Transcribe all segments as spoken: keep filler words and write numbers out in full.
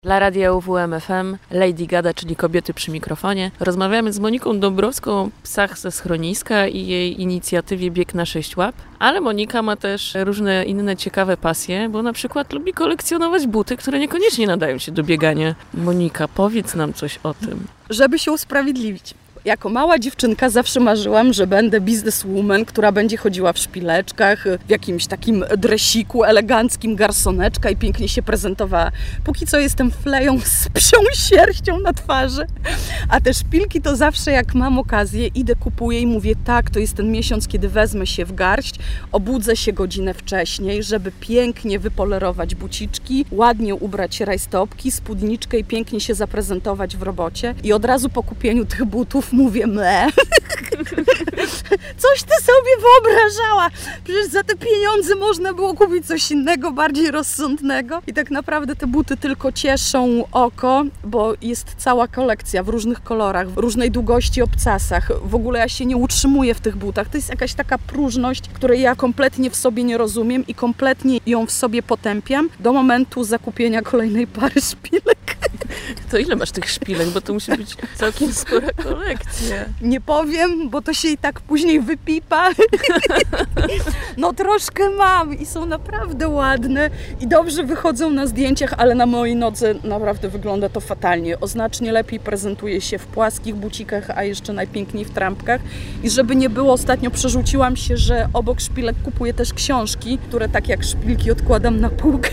Dla radia U W M F M, Lady Gada, czyli kobiety przy mikrofonie. Rozmawiamy z Moniką Dąbrowską o psach ze schroniska i jej inicjatywie Bieg na sześć łap. Ale Monika ma też różne inne ciekawe pasje, bo na przykład lubi kolekcjonować buty, które niekoniecznie nadają się do biegania. Monika, powiedz nam coś o tym. Żeby się usprawiedliwić. Jako mała dziewczynka zawsze marzyłam, że będę businesswoman, która będzie chodziła w szpileczkach, w jakimś takim dresiku eleganckim, garsoneczka i pięknie się prezentowała. Póki co jestem fleją z psią sierścią na twarzy. A te szpilki to zawsze jak mam okazję, idę, kupuję i mówię tak, to jest ten miesiąc, kiedy wezmę się w garść, obudzę się godzinę wcześniej, żeby pięknie wypolerować buciczki, ładnie ubrać rajstopki, spódniczkę i pięknie się zaprezentować w robocie. I od razu po kupieniu tych butów mówię, mle. Coś ty sobie wyobrażała. Przecież za te pieniądze można było kupić coś innego, bardziej rozsądnego. I tak naprawdę te buty tylko cieszą oko, bo jest cała kolekcja w różnych kolorach, w różnej długości obcasach. W ogóle ja się nie utrzymuję w tych butach. To jest jakaś taka próżność, której ja kompletnie w sobie nie rozumiem i kompletnie ją w sobie potępiam do momentu zakupienia kolejnej pary szpilek. To ile masz tych szpilek? Bo to musi być całkiem spora kolekcja. Nie powiem, bo to się i tak później wypipa. No troszkę mam i są naprawdę ładne i dobrze wychodzą na zdjęciach, ale na mojej nodze naprawdę wygląda to fatalnie. O znacznie lepiej prezentuje się w płaskich bucikach, a jeszcze najpiękniej w trampkach. I żeby nie było, ostatnio przerzuciłam się, że obok szpilek kupuję też książki, które tak jak szpilki odkładam na półkę.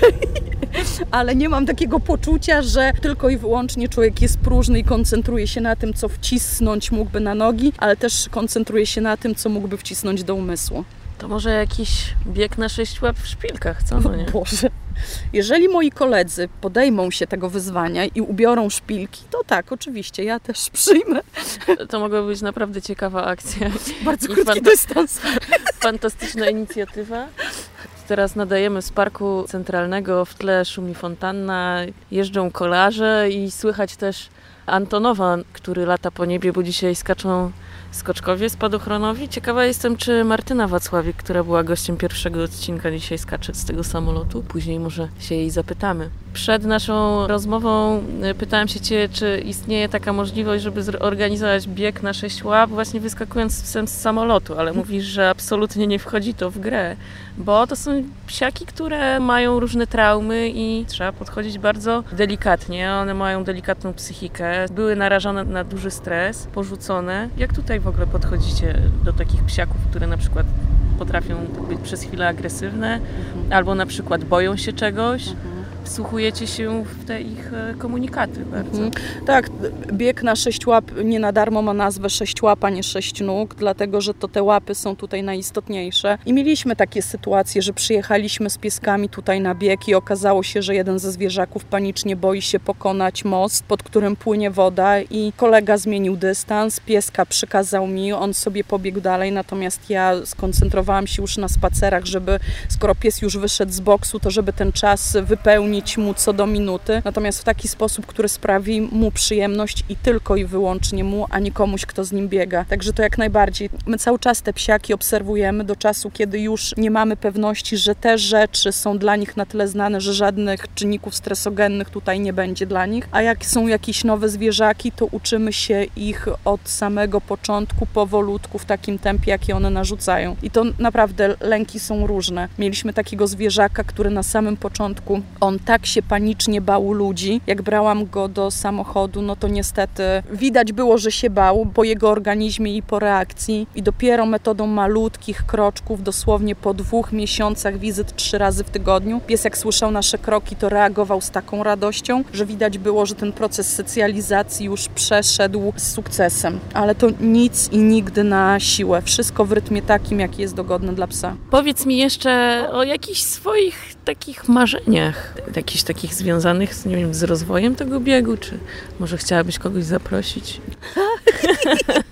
Ale nie mam takiego poczucia, że tylko i wyłącznie człowiek jest próżny i koncentruje się na tym, co wcisnąć mógłby na nogi, ale też koncentruje się na tym, co mógłby wcisnąć do umysłu. To może jakiś bieg na sześć łap w szpilkach, co? No nie? Boże. Jeżeli moi koledzy podejmą się tego wyzwania i ubiorą szpilki, to tak, oczywiście, ja też przyjmę. To mogła być naprawdę ciekawa akcja. Bardzo I krótki fanta- dystans. Fantastyczna inicjatywa. Teraz nadajemy z Parku Centralnego, w tle szumi fontanna, jeżdżą kolarze i słychać też Antonowa, który lata po niebie, bo dzisiaj skaczą skoczkowie spadochronowi. Ciekawa jestem, czy Martyna Wacławik, która była gościem pierwszego odcinka, dzisiaj skacze z tego samolotu. Później może się jej zapytamy. Przed naszą rozmową pytałam się Cię, czy istnieje taka możliwość, żeby zorganizować bieg na sześć łap, właśnie wyskakując z samolotu, ale mówisz, że absolutnie nie wchodzi to w grę, bo to są psiaki, które mają różne traumy i trzeba podchodzić bardzo delikatnie. One mają delikatną psychikę, były narażone na duży stres, porzucone. Jak tutaj w ogóle podchodzicie do takich psiaków, które na przykład potrafią być przez chwilę agresywne, mhm. albo na przykład boją się czegoś? Mhm. Wsłuchujecie się w te ich komunikaty bardzo. Mhm. Tak, bieg na sześć łap nie na darmo ma nazwę sześć łap, a nie sześć nóg, dlatego, że to te łapy są tutaj najistotniejsze. I mieliśmy takie sytuacje, że przyjechaliśmy z pieskami tutaj na bieg i okazało się, że jeden ze zwierzaków panicznie boi się pokonać most, pod którym płynie woda i kolega zmienił dystans, pieska przykazał mi, on sobie pobiegł dalej, natomiast ja skoncentrowałam się już na spacerach, żeby, skoro pies już wyszedł z boksu, to żeby ten czas wypełnić mu co do minuty, natomiast w taki sposób, który sprawi mu przyjemność i tylko i wyłącznie mu, a nie komuś, kto z nim biega. Także to jak najbardziej. My cały czas te psiaki obserwujemy do czasu, kiedy już nie mamy pewności, że te rzeczy są dla nich na tyle znane, że żadnych czynników stresogennych tutaj nie będzie dla nich, a jak są jakieś nowe zwierzaki, to uczymy się ich od samego początku, powolutku, w takim tempie, jakie one narzucają. I to naprawdę lęki są różne. Mieliśmy takiego zwierzaka, który na samym początku, on tak się panicznie bał ludzi. Jak brałam go do samochodu, no to niestety widać było, że się bał po jego organizmie i po reakcji. I dopiero metodą malutkich kroczków, dosłownie po dwóch miesiącach wizyt trzy razy w tygodniu, pies jak słyszał nasze kroki, to reagował z taką radością, że widać było, że ten proces socjalizacji już przeszedł z sukcesem. Ale to nic i nigdy na siłę. Wszystko w rytmie takim, jaki jest dogodny dla psa. Powiedz mi jeszcze o jakichś swoich takich marzeniach, jakichś takich związanych z, nie wiem, z rozwojem tego biegu, czy może chciałabyś kogoś zaprosić?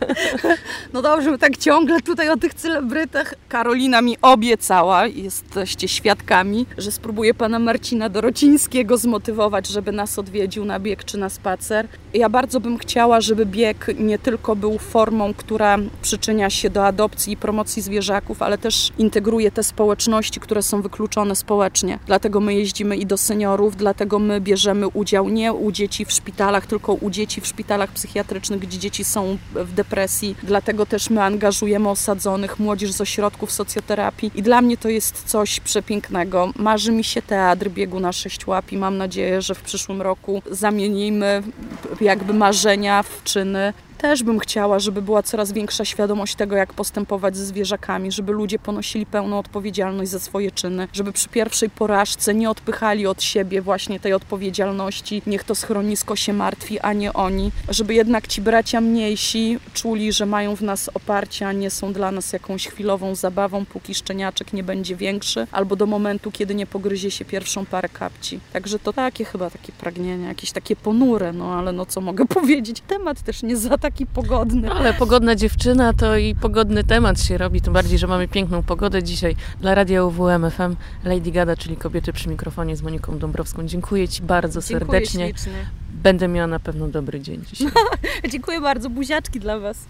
No dobrze, my tak ciągle tutaj o tych celebrytach. Karolina mi obiecała, jesteście świadkami, że spróbuję pana Marcina Dorocińskiego zmotywować, żeby nas odwiedził na bieg czy na spacer. Ja bardzo bym chciała, żeby bieg nie tylko był formą, która przyczynia się do adopcji i promocji zwierzaków, ale też integruje te społeczności, które są wykluczone społecznie. Dlatego my jeździmy i do seniorów, dlatego my bierzemy udział nie u dzieci w szpitalach, tylko u dzieci w szpitalach psychiatrycznych, gdzie dzieci są w depresji. Dlatego też my angażujemy osadzonych, młodzież z ośrodków socjoterapii i dla mnie to jest coś przepięknego. Marzy mi się teatr biegu na sześć łap i mam nadzieję, że w przyszłym roku zamienimy jakby marzenia w czyny. Też bym chciała, żeby była coraz większa świadomość tego, jak postępować ze zwierzakami, żeby ludzie ponosili pełną odpowiedzialność za swoje czyny, żeby przy pierwszej porażce nie odpychali od siebie właśnie tej odpowiedzialności, niech to schronisko się martwi, a nie oni, żeby jednak ci bracia mniejsi czuli, że mają w nas oparcie, a nie są dla nas jakąś chwilową zabawą, póki szczeniaczek nie będzie większy, albo do momentu, kiedy nie pogryzie się pierwszą parę kapci. Także to takie chyba takie pragnienia, jakieś takie ponure, no ale no co mogę powiedzieć, temat też nie za taki pogodny. Ale pogodna dziewczyna to i pogodny temat się robi, tym bardziej, że mamy piękną pogodę dzisiaj. Dla Radia U W M F M Lady Gada, czyli Kobiety przy mikrofonie z Moniką Dąbrowską. Dziękuję Ci bardzo Dziękuję serdecznie. Ślicznie. Będę miała na pewno dobry dzień dzisiaj. Dziękuję bardzo. Buziaczki dla Was.